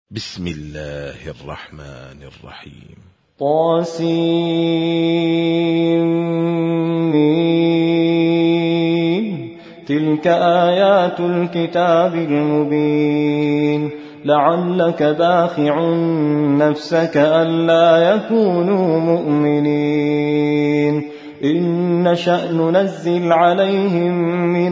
بسم الله الرحمن الرحيم. طاسمين. تلك آيات الكتاب المبين. لعلك باخع نفسك ألا يكونوا مؤمنين. إن نشأ ننزل عليهم من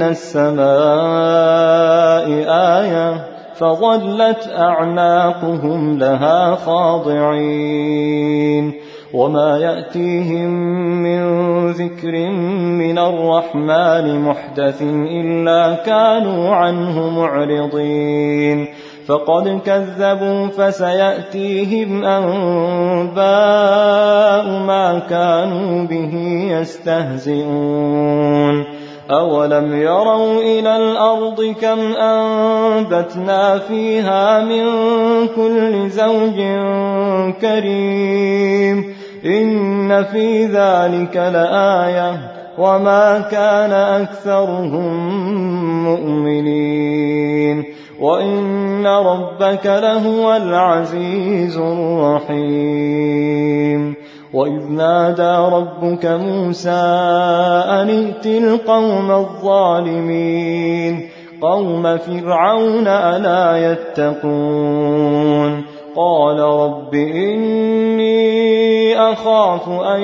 السماء آية فظلت أعناقهم لها خاضعين. وما يأتيهم من ذكر من الرحمن محدث إلا كانوا عنه معرضين. فقد كذبوا فسيأتيهم أنباء ما كانوا به يستهزئون. أولم يروا إلى الأرض كم أنبتنا فيها من كل زوج كريم. إن في ذلك لآية وما كان أكثرهم مؤمنين وإن ربك لهو العزيز الرحيم. وإذ نادى ربك موسى أن ائت القوم الظالمين قوم فرعون ألا يتقون. قال رب إني أخاف أن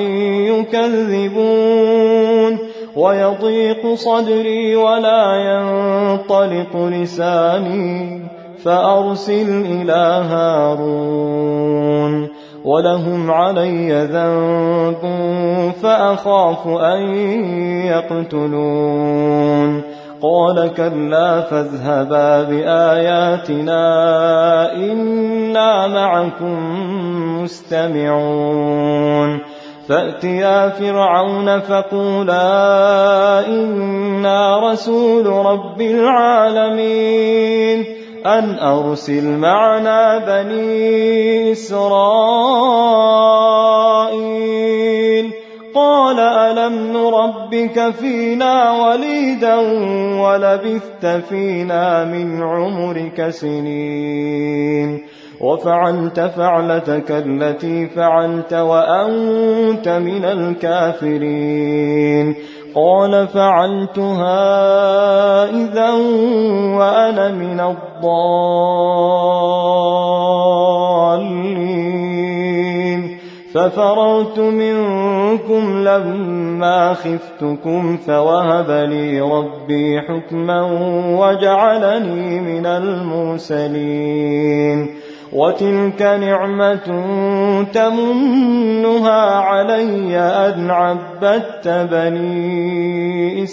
يكذبون ويضيق صدري ولا ينطلق لساني فأرسل إلى هارون ولهم علي ذنب فأخاف أن يقتلون. قال كلا فاذهبا بآياتنا إنا معكم مستمعون. فأتيا فرعون فقولا إنا رسول رب العالمين أن أرسل معنا بني إسرائيل. قال ألم نربك فينا وليدا ولبثت فينا من عمرك سنين وفعلت فعلتك التي فعلت وأنت من الكافرين. قال فعلتها إذا وأنا من الضالين. ففررت منكم لما خفتكم فوهب لي ربي حكما وجعلني من المرسلين. وتلك نعمة تمنها علي أن عبدت بني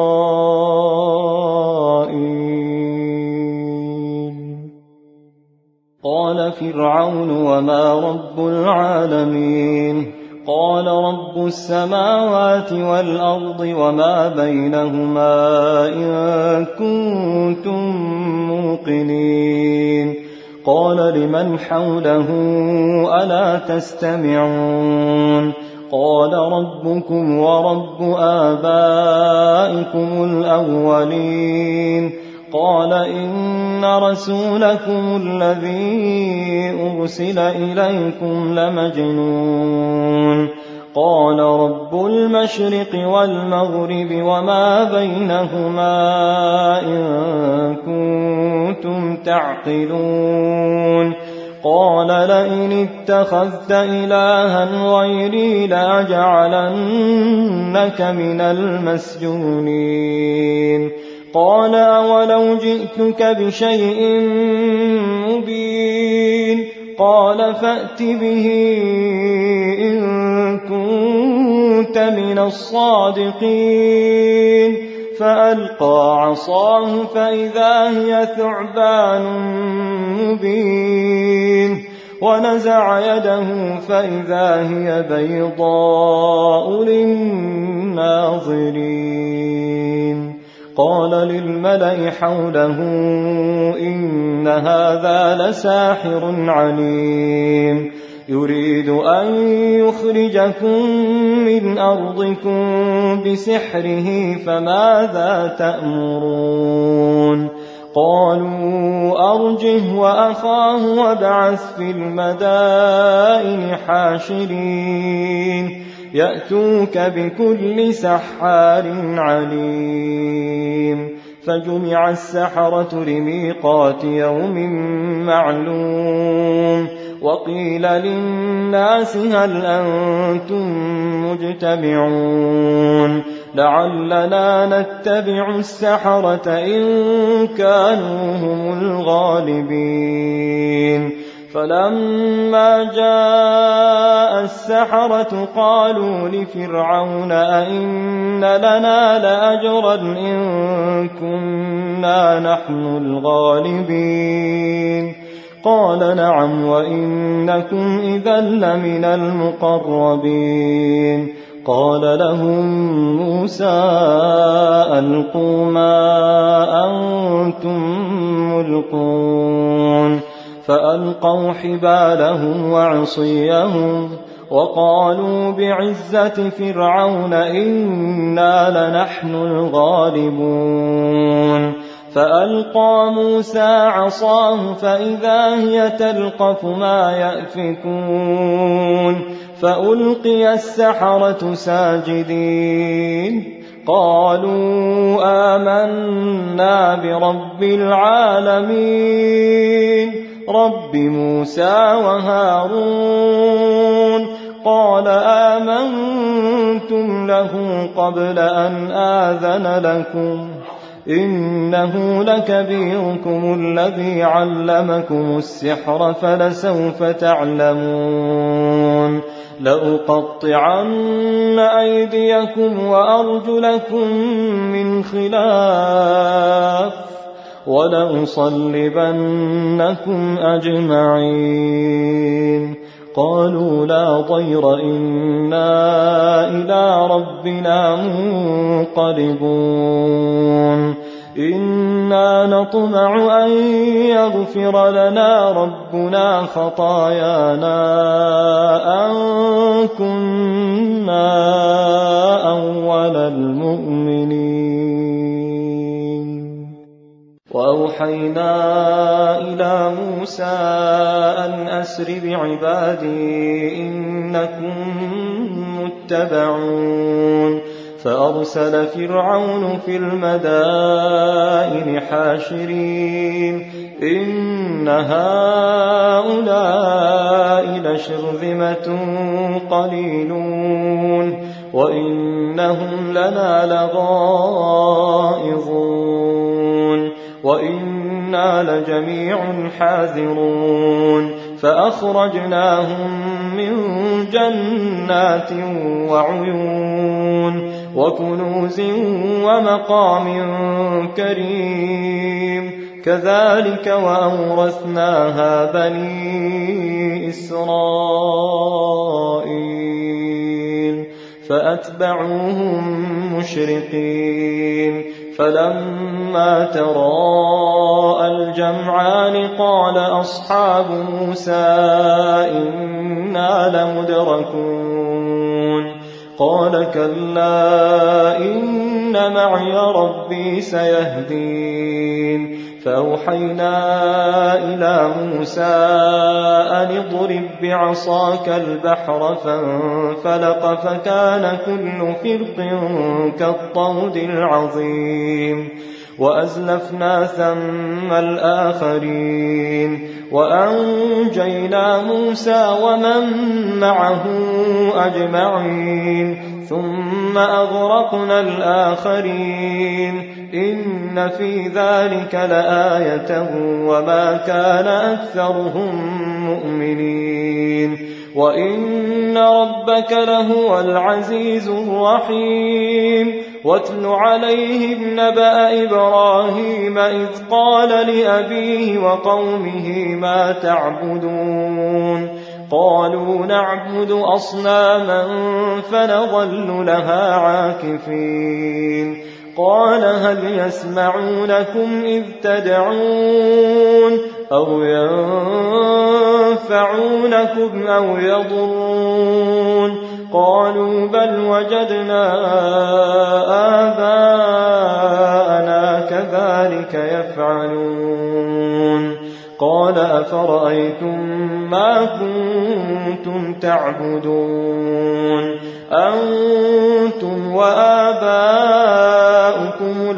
إسرائيل. قال فرعون وما رب العالمين. قال رب السماوات والأرض وما بينهما إن كنتم موقنين. قال لمن حوله ألا تستمعون. قال ربكم ورب آبائكم الأولين. قال إن رسولكم الذي أرسل إليكم لمجنون. قال رب المشرق والمغرب وما بينهما إن كنتم تعقلون. قال لئن اتخذت إلها غيري لأجعلنك من المسجونين. قال أولو جئتك بشيء مبين. قال فأت به إن كنت من الصادقين. فألقى عصاه فإذا هي ثعبان مبين. ونزع يده فإذا هي بيضاء للناظرين. قال للملأ حوله إن هذا لساحر عليم يريد أن يخرجكم من أرضكم بسحره فماذا تأمرون. قالوا أرجه وأخاه وابعث في المدائن حاشرين يأتوك بكل سحار عليم فجمع السحرة لميقات يوم معلوم وقيل للناس هل أنتم مجتمعون لعلنا نتبع السحرة إن كانوا هم الغالبين فلما جاء السحرة قالوا لفرعون أئن لنا لأجرا إن كنا نحن الغالبين قال نعم وإنكم إذا لمن المقربين قال لهم موسى ألقوا ما أنتم ملقون فألقوا حبالهم وعصيهم وقالوا بعزة فرعون إنا لنحن الغالبون فألقى موسى عصاه فإذا هي تلقف ما يأفكون فألقي السحرة ساجدين قالوا آمنا برب العالمين رب موسى وهارون قال آمنتم له قبل أن آذن لكم إنه لكبيركم الذي علمكم السحر فلسوف تعلمون لأقطعن أيديكم وأرجلكم من خلاف ولأصلبنكم أجمعين قالوا لا ضير إنا إلى ربنا منقلبون إنا نطمع أن يغفر لنا ربنا خطايانا أن كنا أول المؤمنين وأوحينا إلى موسى أن أسر بعبادي إنكم متبعون فأرسل فرعون في المدائن حاشرين إن هؤلاء لشرذمة قليلون وإنهم لنا لغائظون وإنا لجميع حاذرون فأخرجناهم من جنات وعيون وكنوز ومقام كريم كذلك وأورثناها بني إسرائيل فأتبعوهم مشرقين فلما تراءى الجمعان قال أصحاب موسى إنا لمدركون قال كلا إن معي ربي سيهدين فأوحينا إلى موسى أن اضرب بعصاك البحر فانفلق فكان كل فرق كالطود العظيم وأزلفنا ثم الآخرين وأنجينا موسى ومن معه أجمعين ثم أغرقنا الآخرين إن في ذلك لآية وما كان أكثرهم مؤمنين وإن ربك لهو العزيز الرحيم واتل عليهم نبأ إبراهيم إذ قال لأبيه وقومه ما تعبدون قالوا نعبد أصناما فنظل لها عاكفين قال هل يسمعونكم إذ تدعون أو ينفعونكم أو يضرون قالوا بل وجدنا آباءنا كذلك كذلك يفعلون قال أفرأيتم ما كنتم تعبدون أنتم وآباؤكم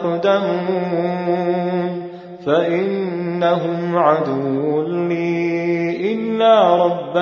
الأقدمون فإنهم عدو لي إلا رب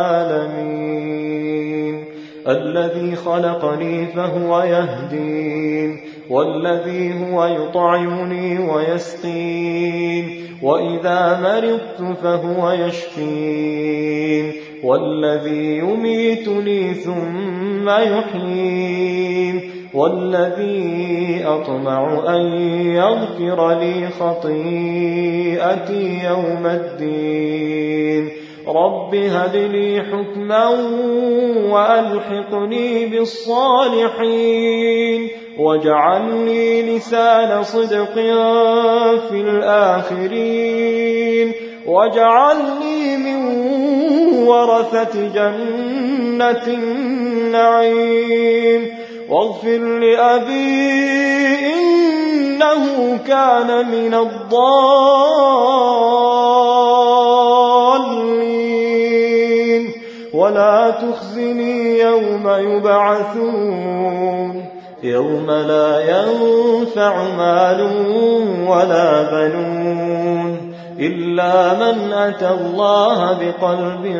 العالمين الذي خلقني فهو يهدين والذي هو يطعمني ويسقين وإذا مرضت فهو يشفين والذي يميتني ثم يحيين والذي أطمع أن يغفر لي خطيئتي يوم الدين رب هب لي حكما وألحقني بالصالحين واجعل لي لسان صدق في الآخرين واجعلني من ورثة جنة النعيم واغفر لأبي إنه كان من الضالين ولا تخزني يوم يبعثون يوم لا ينفع مال ولا بنون إلا من أتى الله بقلب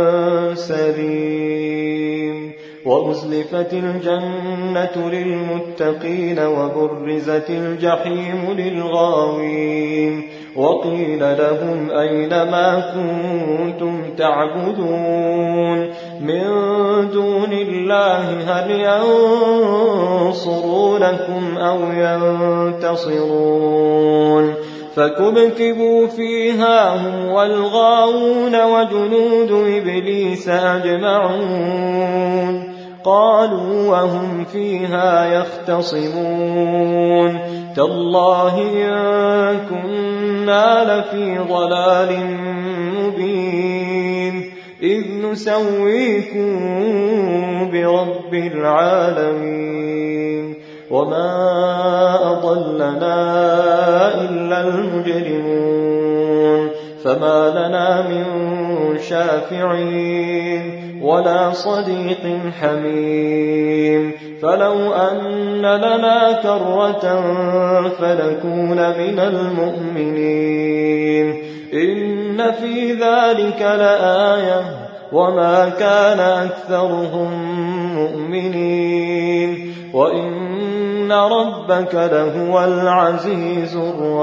سليم وأزلفت الجنة للمتقين وبرزت الجحيم للغاوين وقيل لهم أين ما كنتم تعبدون من دون الله هل ينصرونكم أو ينتصرون فكبكبوا فيها هم والغاوون وجنود إبليس أجمعون قالوا وهم فيها يختصمون تالله إن كنا لفي ضلال مبين إذ نسويكم برب العالمين وما أضلنا إلا المجرمون فما لنا من شافعين ولا صديق حميم فلو أن لنا كرة فنكون من المؤمنين إن في ذلك لآية وما كان أكثرهم مؤمنين وإن ربك لهو العزيز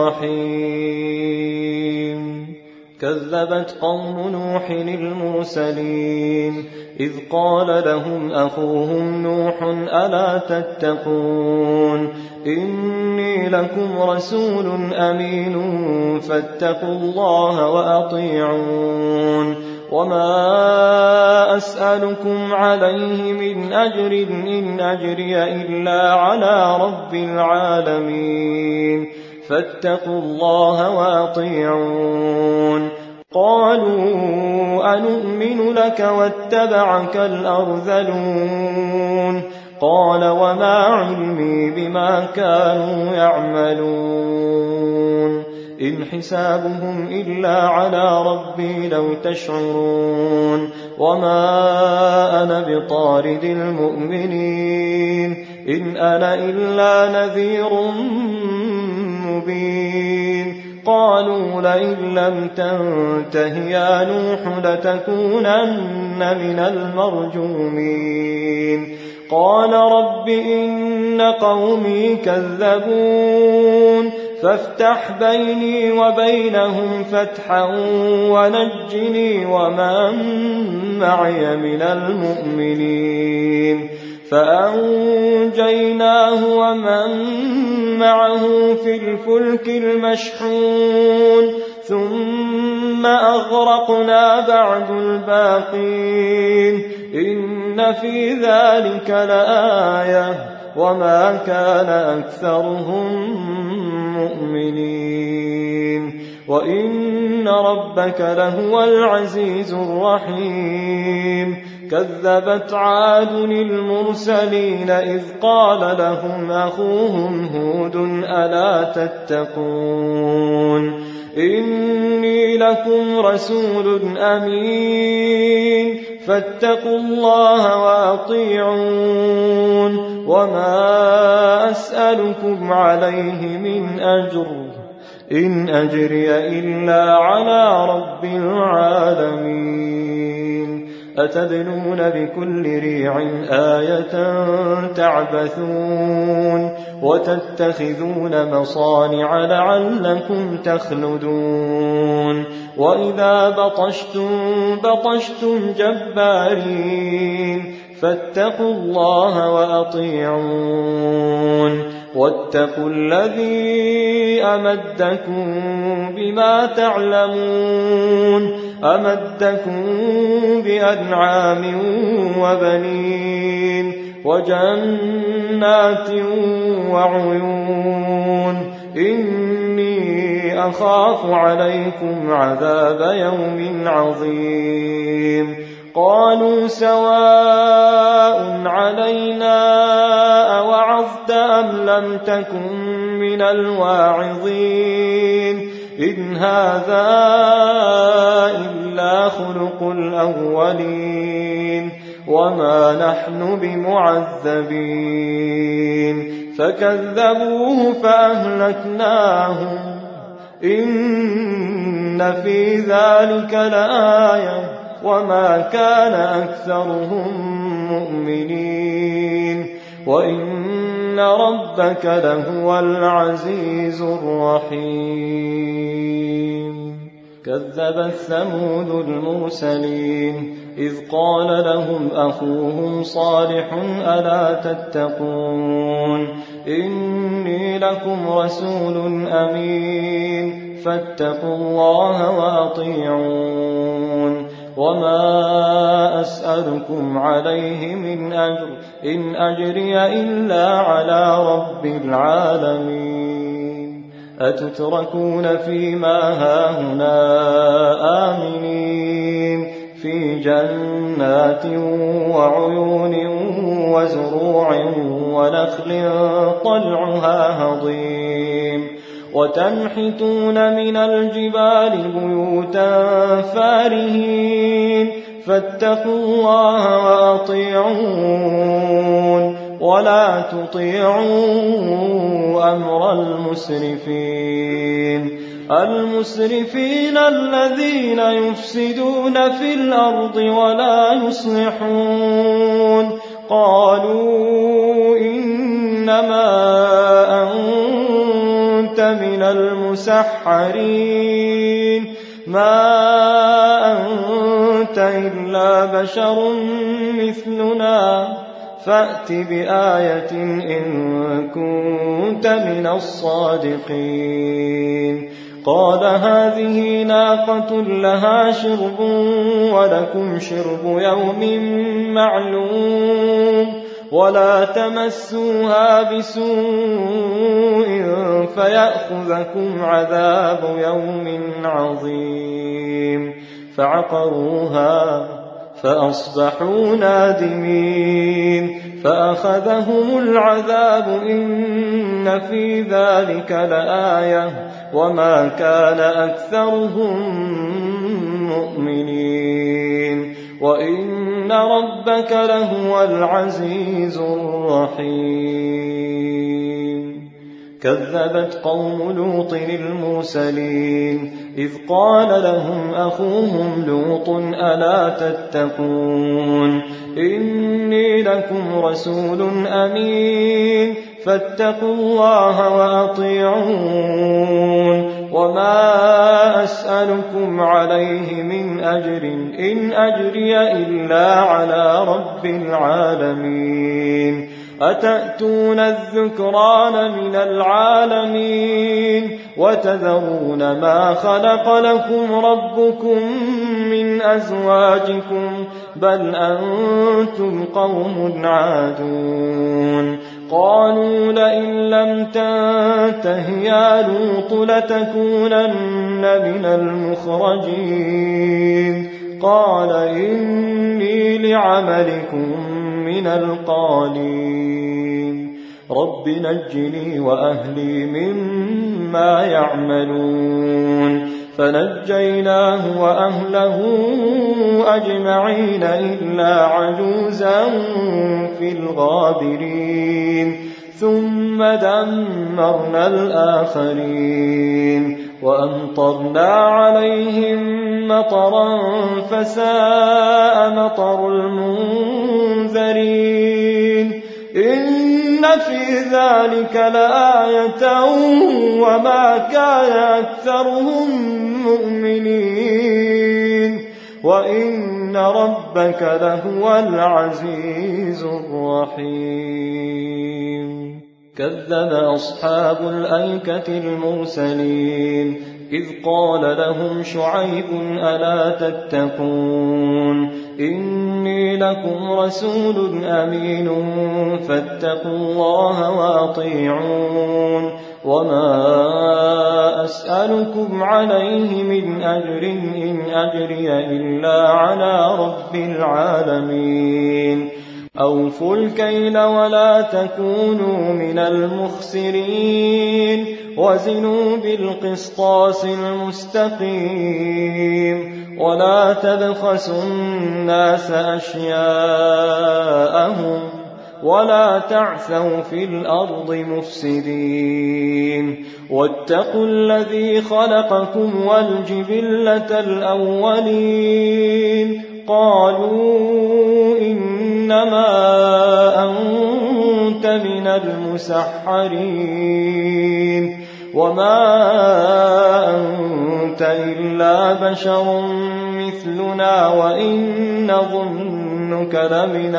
الرحيم كذبت قوم نوح المرسلين إذ قال لهم أخوهم نوح ألا تتقون إني لكم رسول أمين فاتقوا الله وأطيعون وما أسألكم عليه من أجر إن أجري إلا على رب العالمين فاتقوا الله وأطيعون قالوا أنؤمن لك واتبعك الأرذلون قال وما علمي بما كانوا يعملون إن حسابهم إلا على ربي لو تشعرون وما أنا بطارد المؤمنين إن أنا إلا نذير مبين قالوا لئن لم تنته يا نوح لتكونن من المرجومين قال رب إن قومي كذبون فافتح بيني وبينهم فتحا ونجني ومن معي من المؤمنين فأنجيناه ومن معه في الفلك المشحون ثم أغرقنا بعد الباقين إن في ذلك لآية وما كان أكثرهم مؤمنين وإن ربك لهو العزيز الرحيم كذبت عاد المرسلين إذ قال لهم أخوهم هود ألا تتقون إني لكم رسول أمين فاتقوا الله وأطيعون وما أسألكم عليه من أجر إن أجري إلا على رب العالمين أتبنون بكل ريع آية تعبثون وتتخذون مصانع لعلكم تخلدون وإذا بطشتم جبارين فاتقوا الله وأطيعون واتقوا الذي أمدكم بما تعلمون أمدكم بأنعام وبنين وجنات وعيون إني أخاف عليكم عذاب يوم عظيم قالوا سواء علينا أوعظت أم لم تكن من الواعظين إن هذا إلا خلق الأولين وما نحن بمعذبين فكذبوه فأهلكناهم إن في ذلك لآية وما كان أكثرهم مؤمنين وإن ربك لهو العزيز الرحيم كذبت ثمود المرسلين إذ قال لهم أخوهم صالح ألا تتقون إني لكم رسول أمين فاتقوا الله وأطيعون وما أسألكم عليه من أجر إن أجري إلا على رب العالمين أتتركون فيما هاهنا آمنين في جنات وعيون وزروع ونخل طلعها هضيم وتنحتون من الجبال بيوتا فارهين فاتقوا الله وأطيعون ولا تطيعوا أمر المسرفين الذين يفسدون في الأرض ولا يصلحون قالوا إنما أنت من المسحرين ما أنت إلا بشر مثلنا فأت بآية إن كنت من الصادقين قال هذه ناقة لها شرب ولكم شرب يوم معلوم ولا تمسوها بسوء فيأخذكم عذاب يوم عظيم فعقروها فأصبحوا نادمين فأخذهم العذاب إن في ذلك لآية وما كان أكثرهم مؤمنين وإن ربك لهو العزيز الرحيم كذبت قوم لوط المرسلين إذ قال لهم أخوهم لوط ألا تتقون إني لكم رسول أمين فاتقوا الله وأطيعون وما أسألكم عليه من أجر إن أجري إلا على رب العالمين أتأتون الذكران من العالمين وتذرون ما خلق لكم ربكم من أزواجكم بل أنتم قوم عادون قالوا لئن لم تنته يا لوط لتكونن من المخرجين قال إني لعملكم من القالين رب نجني وأهلي مما يعملون فنجيناه وأهله أجمعين إلا عجوزا في الغابرين ثم دمرنا الآخرين وأمطرنا عليهم مطرا فساء مطر المنذرين إن في ذلك لآية وما كان أكثرهم مؤمنين وإن ربك لهو العزيز الرحيم كذب أصحاب الأيكة المرسلين إذ قال لهم شعيب ألا تتقون إني لكم رسول أمين فاتقوا الله وأطيعون وما أسألكم عليه من أجر إن أجري إلا على رب العالمين أوفوا الكيل ولا تكونوا من المخسرين وزنوا بالقسطاس المستقيم ولا تبخسوا الناس أشياءهم ولا تعثوا في الأرض مفسدين واتقوا الذي خلقكم والجبلة الأولين قالوا إنما أنت من المسحرين وما أنت إلا بشر مثلنا وإن نظنك لمن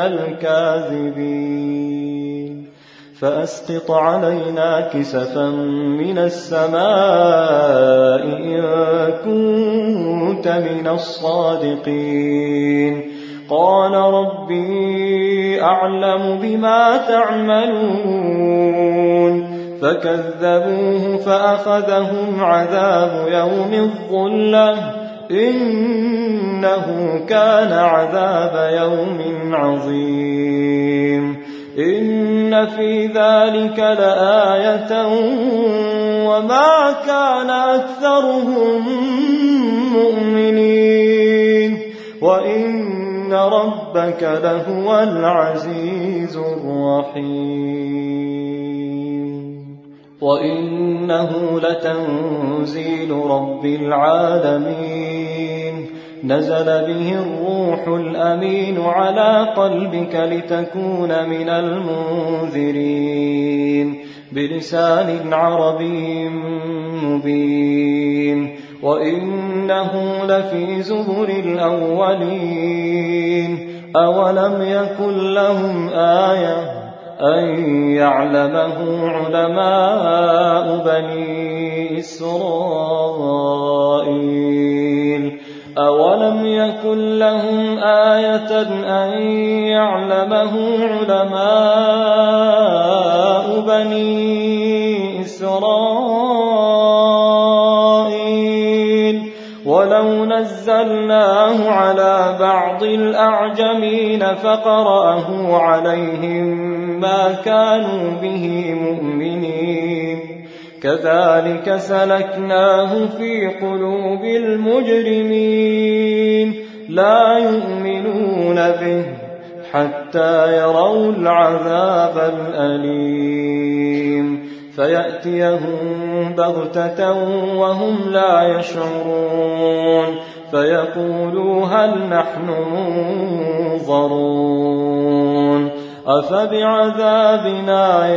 الكاذبين فأسقط علينا كسفا من السماء إن كنت من الصادقين قال ربي أعلم بما تعملون فكذبوه فأخذهم عذاب يوم الظلة إنه كان عذاب يوم عظيم إن في ذلك لآية وما كان أكثرهم مؤمنين وإن ربك لهو العزيز الرحيم وإنه لتنزيل رب العالمين نزل به الروح الأمين على قلبك لتكون من المنذرين بلسان عربي مبين وإنه لفي زبر الأولين أولم يكن لهم آية أن يعلمه علماء بني إسرائيل أولم يكن لهم آية أن يعلمه علماء بني إسرائيل ولو نزلناه على بعض الأعجمين فقرأه عليهم ما كانوا به مؤمنين كذلك سلكناه في قلوب المجرمين لا يؤمنون به حتى يروا العذاب الأليم فيأتيهم بغتة وهم لا يشعرون فيقولوا هل نحن منظرون أفبعذابنا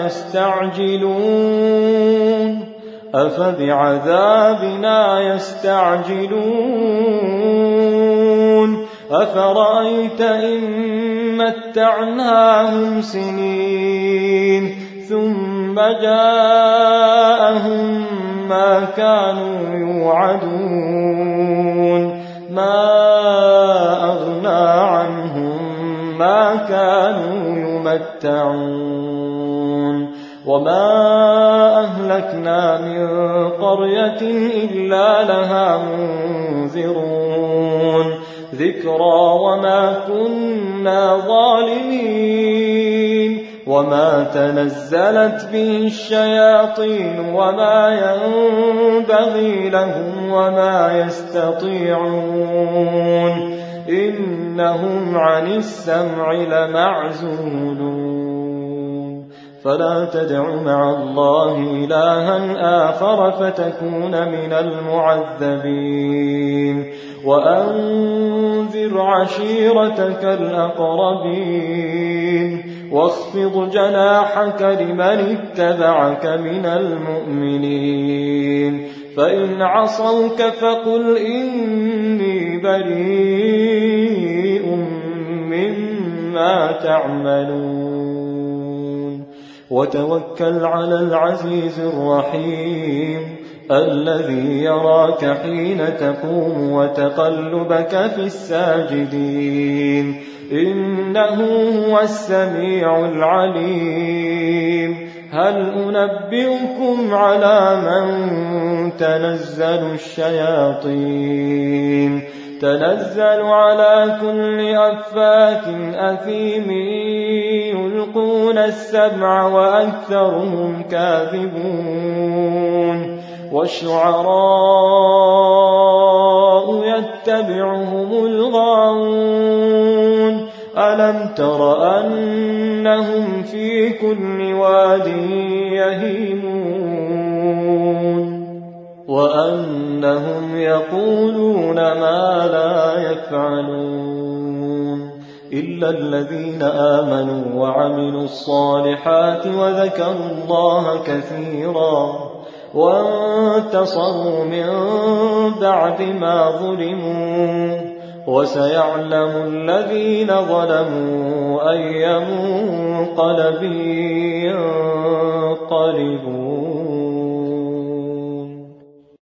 يستعجلون أفرأيت إن متعناهم سنين ثم جاءهم ما كانوا يوعدون ما أغنى عنهم ما كانوا يمتعون وما أهلكنا من قرية إلا لها منذرون ذكرى وما كنا ظالمين وما تنزلت به الشياطين وما ينبغي لهم وما يستطيعون إنهم عن السمع لمعزولون فلا تدع مع الله إلها آخر فتكون من المعذبين وأنذر عشيرتك الأقربين واخفض جناحك لمن اتبعك من المؤمنين فإن عصوك فقل إني بريء مما تعملون وتوكل على العزيز الرحيم الذي يراك حين تقوم وتقلبك في الساجدين إنه هو السميع العليم هل أنبئكم على من تنزل الشياطين تنزل على كل أفاك أثيم يلقون السمع وأكثرهم كاذبون والشعراء يتبعهم الغاوون ألم تر أنهم في كل واد يهيمون وأنهم يقولون ما لا يفعلون إلا الذين آمنوا وعملوا الصالحات وذكروا الله كثيرا وانتصروا من بعد ما ظلموا وسيعلم الذين ظلموا أي منقلب ينقلبون